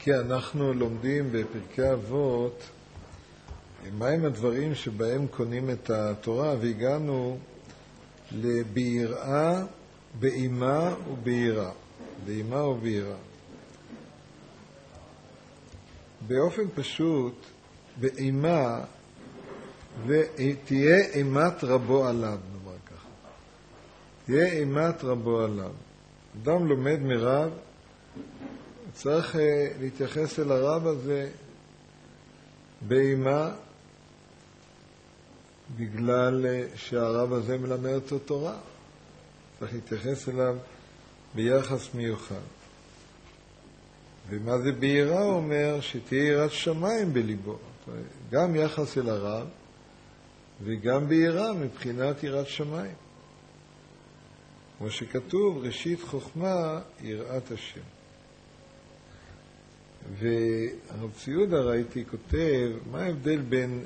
כי אנחנו לומדים בפרקי אבות מהם הדברים שבהם קונים את התורה, והגענו לביראה, באימה וביראה. באימה וביראה. באופן פשוט, באימה, ותהיה אימת רבו עליו, נאמר ככה. תהיה אימת רבו עליו. אדם לומד מרב, צריך להתייחס אל הרב הזה באימה, בגלל שהרב הזה מלמד אותו תורה. צריך להתייחס אליו ביחס מיוחד. ומה זה ביראה? הוא אומר שתהיה יראת שמיים בליבו. גם יחס אל הרב וגם ביראה מבחינת יראת שמיים. כמו שכתוב, ראשית חוכמה יראת השם. והרב ציודה ראיתי כותב, מה ההבדל בין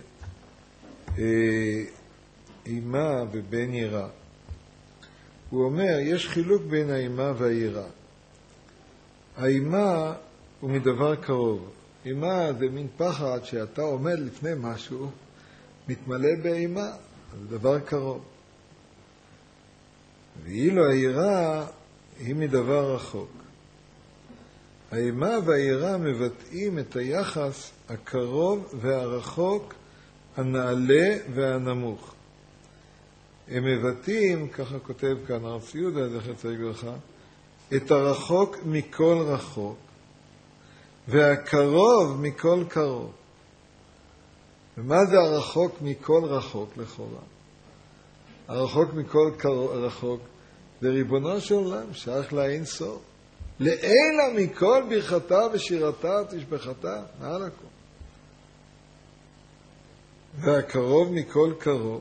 אימה ובין יראה? הוא אומר, יש חילוק בין האימה והיראה. האימה הוא מדבר קרוב. אימה זה מין פחד שאתה עומד לפני משהו, מתמלא באימה, זה דבר קרוב. ואילו היראה היא מדבר רחוק. האימה והיראה מבטאים את היחס הקרוב והרחוק, הנעלה והנמוך. הם מבטאים, ככה כותב כאן הרב ציודה, זכר צדיק לברכה, את הרחוק מכל רחוק, והקרוב מכל קרוב. ומה זה הרחוק מכל רחוק לכאורה? הרחוק מכל רחוק זה ריבונו של עולם, שייך לאין סוף. לעילה מכל ברכתה ושירתה ותשבחתה, מעל הכל. והקרוב מכל קרוב,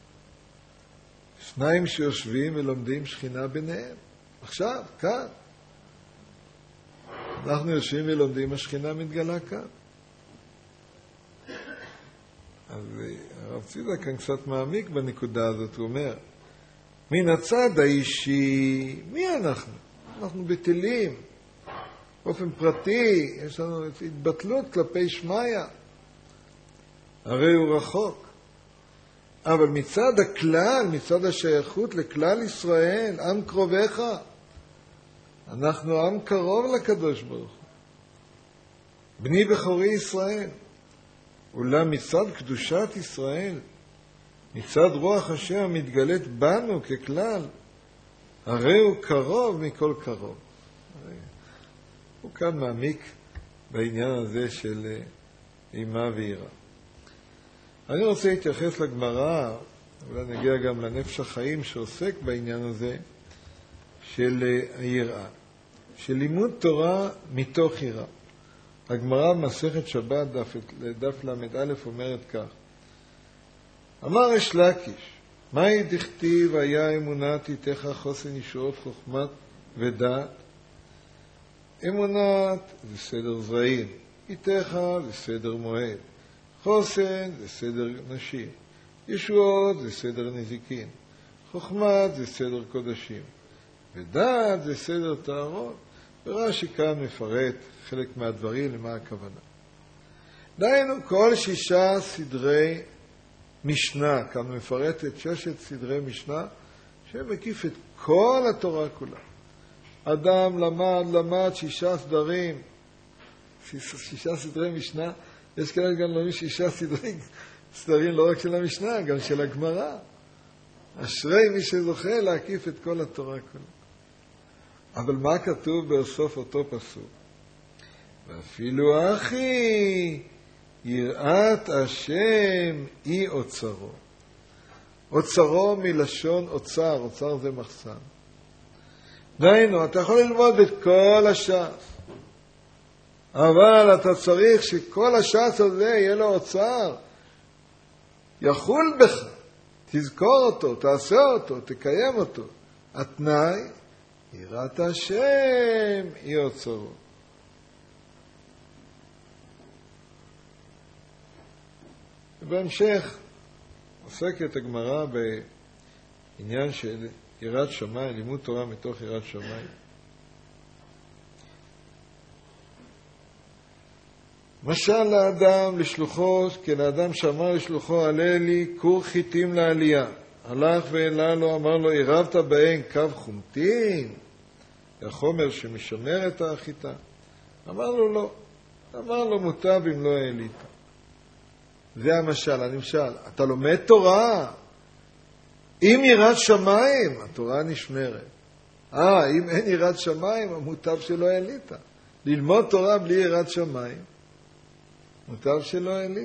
שניים שיושבים ולומדים שכינה ביניהם. עכשיו, כאן. אנחנו יושבים ולומדים, השכינה מתגלה כאן. אז הרב ציודה כאן קצת מעמיק בנקודה הזאת, הוא אומר, מן הצד האישי, מי אנחנו? אנחנו בטלים. באופן פרטי, יש לנו התבטלות כלפי שמיה. הרי הוא רחוק. אבל מצד הכלל, מצד השייכות לכלל ישראל, עם קרוביך, אנחנו עם קרוב לקדוש ברוך הוא. בני בכורי ישראל. אולם מצד קדושת ישראל, מצד רוח השם המתגלית בנו ככלל, הרי הוא קרוב מכל קרוב. הוא כאן מעמיק בעניין הזה של אימה ויראה. אני רוצה להתייחס לגמרא, אולי נגיע גם לנפש החיים שעוסק בעניין הזה של היראה, של לימוד תורה מתוך יראה. הגמרא במסכת שבת דף ל"א אומרת כך: אמר יש לקיש, מהי דכתיב היה אמונת איתך חוסן ישועות חוכמת ודעת? אמונת זה סדר זרעים, איתך זה סדר מועד, חוסן זה סדר נשים, ישועות זה סדר נזיקין, חוכמת זה סדר קודשים, ודעת זה סדר טהרות. ורש"י כאן מפרט חלק מהדברים למה הכוונה. דהיינו כל 6 סדרי משנה, כאן מפרט את 6 סדרי משנה, שמקיף את כל התורה כולה. אדם למד 6 סדרים, 6 סדרי משנה, יש כאלה גם לומדים 6 סדרים לא רק של המשנה, גם של הגמרא. אשרי מי שזוכה להקיף את כל התורה כולה. אבל מה כתוב בסוף אותו פסוק? ואפילו אחי, יראת השם היא אוצרו. אוצרו מלשון אוצר, אוצר זה מחסן. דהיינו, אתה יכול ללמוד את כל הש"ס, אבל אתה צריך שכל הש"ס הזה יהיה לו אוצר, יחול בך, תזכור אותו, תעשה אותו, תקיים אותו. התנאי, יראת השם היא אוצרו. ובהמשך עוסקת הגמרא בעניין של יראת שמיים, לימוד תורה מתוך יראת שמיים. משל לאדם לשלוחו, כלאדם שאמר לשלוחו, עלה לי כור חיטים לעלייה. הלך והעלה לו, אמר לו, עירבת בהן קו חומטין, החומר שמשמר את החיטה. אמר לו לא. אמר לו מוטב אם לא העלית. זה המשל, הנמשל. אתה לומד תורה, אם יראת שמיים, התורה נשמרת. אם אין יראת שמיים, מוטב שלא העלית. ללמוד תורה בלי יראת שמיים, מוטב שלא העלית.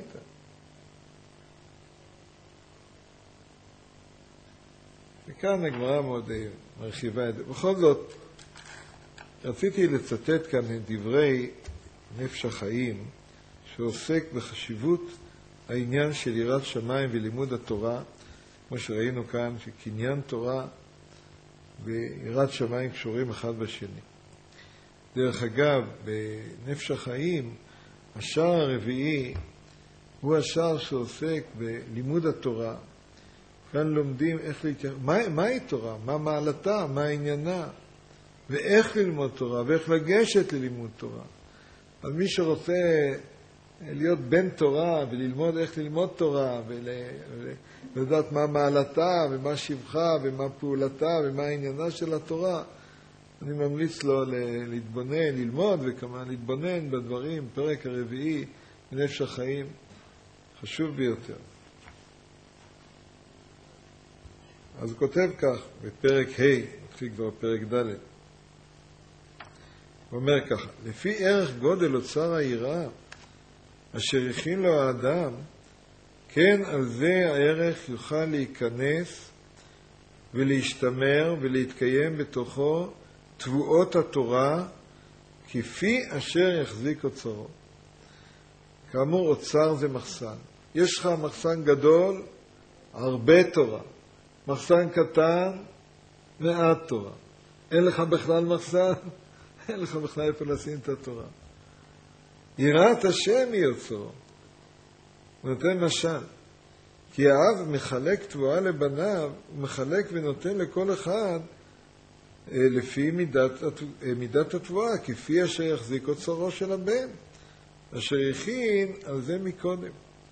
וכאן הגמרא מאוד מרחיבה את זה. בכל זאת, רציתי לצטט כאן את דברי נפש החיים, שעוסק בחשיבות העניין של יראת שמיים ולימוד התורה, כמו שראינו כאן, שקניין תורה ויראת שמיים קשורים אחד בשני. דרך אגב, בנפש החיים, השער הרביעי הוא השער שעוסק בלימוד התורה. כאן לומדים איך להתייחס, מהי תורה, מה מעלתה, מה עניינה, ואיך ללמוד תורה, ואיך לגשת ללימוד תורה. אז מי שרוצה להיות בן תורה וללמוד איך ללמוד תורה ולדעת מה מעלתה ומה שבחה ומה פעולתה ומה עניינה של התורה, אני ממליץ לו להתבונן, ללמוד וכמובן להתבונן בדברים, פרק הרביעי בנפש החיים, חשוב ביותר. אז הוא כותב כך בפרק ה', מתחיל כבר פרק ד', הוא אומר ככה, לפי ערך גודל אוצר היראה אשר הכין לו האדם, כן על זה הערך יוכל להיכנס ולהשתמר ולהתקיים בתוכו תבואות התורה כפי אשר יחזיק אוצרו. כאמור, אוצר זה מחסן. יש לך מחסן גדול, הרבה תורה. מחסן קטן, מעט תורה. אין לך בכלל מחסן, אין לך בכלל איפה לשים את התורה. יראת השם היא אוצרו. הוא נותן משל. כי האב מחלק תבואה לבניו, הוא מחלק ונותן לכל אחד לפי מידת התבואה, כפי אשר יחזיק אוצרו של הבן, אשר הכין על זה מקודם.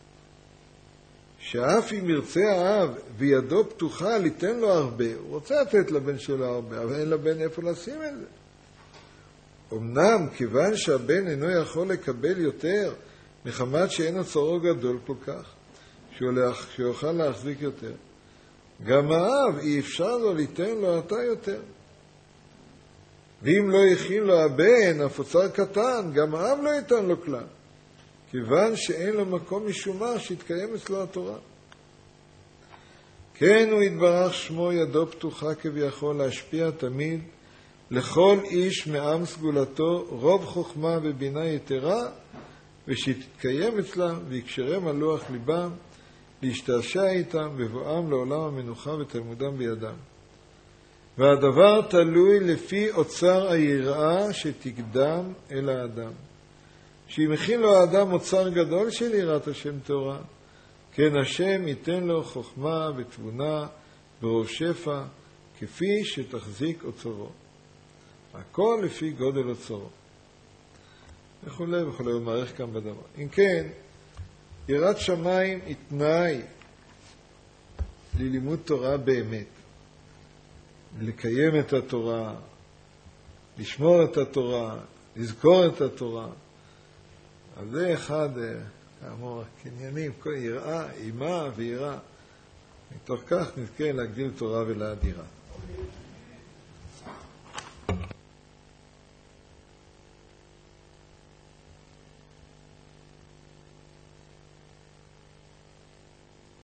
שאף אם ירצה האב וידו פתוחה ליתן לו הרבה, הוא רוצה לתת לבן שלו הרבה, אבל אין לבן איפה לשים את זה. אמנם כיוון שהבן אינו יכול לקבל יותר, מחמת שאין אוצרו גדול כל כך, שיוכל להחזיק יותר, גם האב אי אפשר לו ליתן לו עתה יותר. ואם לא הכין לו הבן, אף אוצר קטן, גם האב לא ייתן לו כלל, כיוון שאין לו מקום משום מה שיתקיים אצלו התורה. כן הוא יתברך שמו, ידו פתוחה כביכול להשפיע תמיד לכל איש מעם סגולתו רוב חוכמה ובינה יתרה, ושתתקיים אצלם ויקשרם על לוח ליבם, להשתעשע איתם בבואם לעולם המנוחה ותלמודם בידם. והדבר תלוי לפי אוצר היראה שתקדם אל האדם. שאם הכין לו האדם אוצר גדול של יראת השם תורה, כן השם ייתן לו חוכמה ותבונה ברוב שפע, כפי שתחזיק אוצרו. הכל לפי גודל אוצרו. וכולי וכולי, הוא מערך כאן בדבר. אם כן, יראת שמיים היא תנאי ללימוד תורה באמת. לקיים את התורה, לשמור את התורה, לזכור את התורה. אז זה אחד, כאמור, קניינים, יראה, אימה ויראה. מתוך כך נזכה להגדיל תורה ולהאדירה.